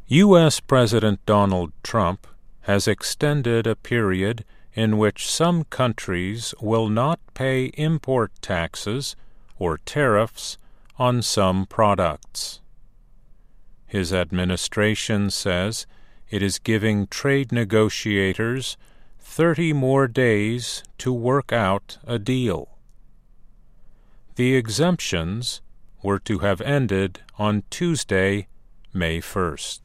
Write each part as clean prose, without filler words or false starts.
U.S. President Donald Trump has extended a period in which some countries will not pay import taxes or tariffs on some products. His administration says it is giving trade negotiators 30 more days to work out a deal. The exemptions were to have ended on Tuesday, May 1st.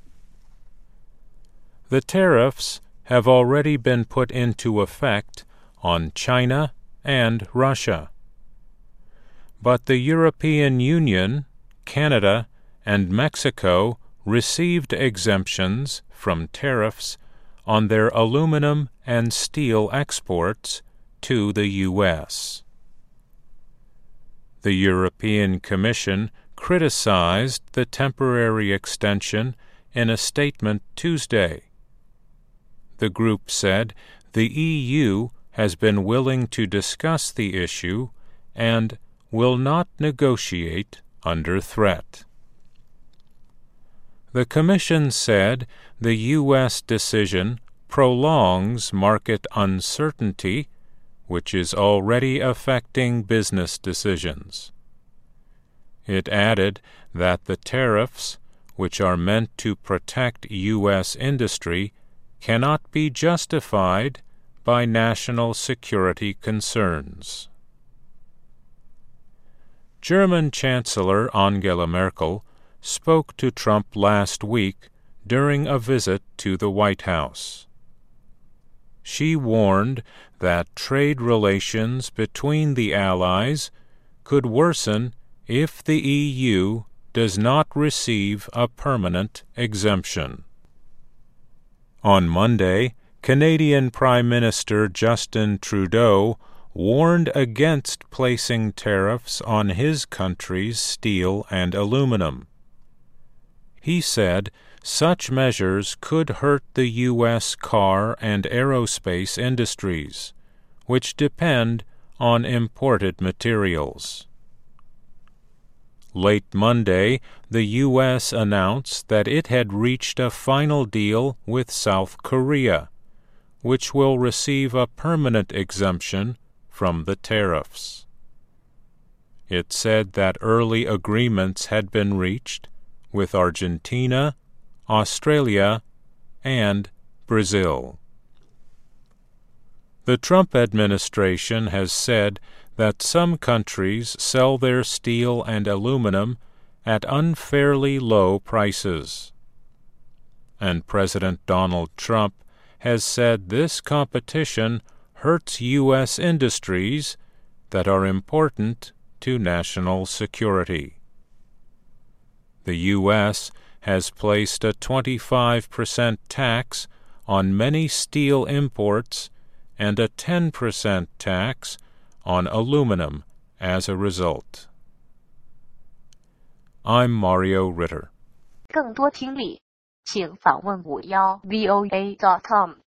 The tariffs have already been put into effect on China and Russia. But the European Union, Canada, and Mexico received exemptions from tariffs on their aluminum and steel exports to the U.S. The European Commission criticized the temporary extension in a statement Tuesday. The group said the EU has been willing to discuss the issue and will not negotiate under threat. The Commission said the U.S. decision prolongs market uncertainty, which is already affecting business decisions. It added that the tariffs, which are meant to protect U.S. industry, cannot be justified by national security concerns. German Chancellor Angela Merkel spoke to Trump last week during a visit to the White House. She warned that trade relations between the Allies could worsen if the EU does not receive a permanent exemption. On Monday, Canadian Prime Minister Justin Trudeau warned against placing tariffs on his country's steel and aluminum. He said such measures could hurt the U.S. car and aerospace industries, which depend on imported materials. Late Monday, the U.S. announced that it had reached a final deal with South Korea, which will receive a permanent exemption from the tariffs. It said that early agreements had been reached with Argentina, Australia, and Brazil. The Trump administration has said that some countries sell their steel and aluminum at unfairly low prices. And President Donald Trump has said this competition hurts U.S. industries that are important to national security. The U.S. has placed a 25% tax on many steel imports and a 10% tax on aluminum as a result. I'm Mario Ritter. 更多听力，请访问51VOA.com。